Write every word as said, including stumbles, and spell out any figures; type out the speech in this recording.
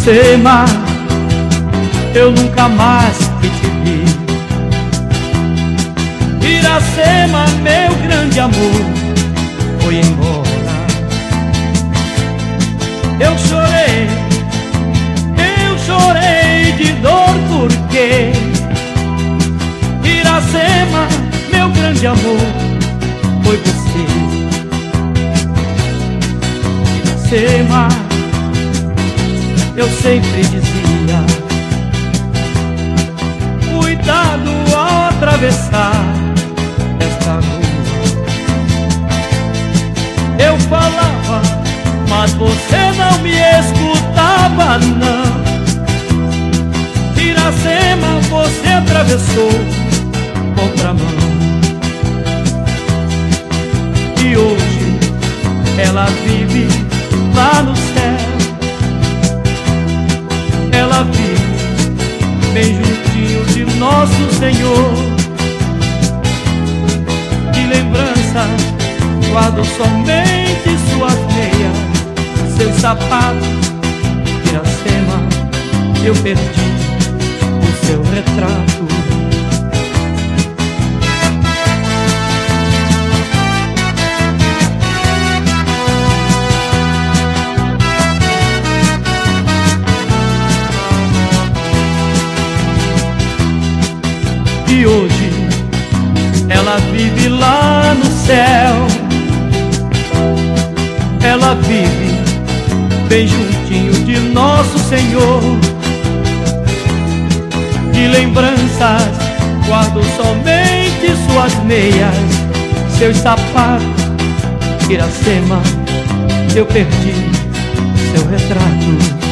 Iracema, eu nunca mais que te vi. Iracema, meu grande amor, foi embora. Eu chorei, eu chorei de dor porque Iracema, meu grande amor, foi você. Iracema, eu sempre dizia, cuidado ao atravessar esta rua. Eu falava, mas você não me escutava, não. Iracema, você atravessou contramão. E hoje ela vive lá no céu. Ela vive bem juntinho de nosso Senhor. De lembrança guardo somente suas meias, seus sapatos. Iracema, eu perdi o seu retrato. E hoje ela vive lá no céu. Ela vive bem juntinho de nosso Senhor. De lembranças guardo somente suas meias, seus sapatos. Iracema, eu perdi seu retrato.